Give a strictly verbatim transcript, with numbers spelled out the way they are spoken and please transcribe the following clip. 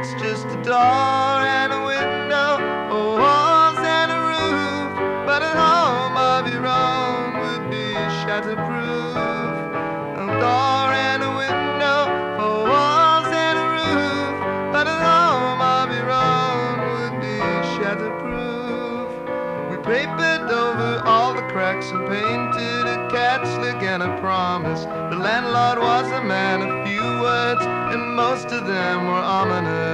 it's just a door and a window, or walls and a roof, but a home of your own would be shatterproof. A door and a window, or walls and a roof, but a home of your own would be shatterproof. We papered over all the cracks and painted a catch slick and a promise. The landlord was a man of few words, and most of them were ominous.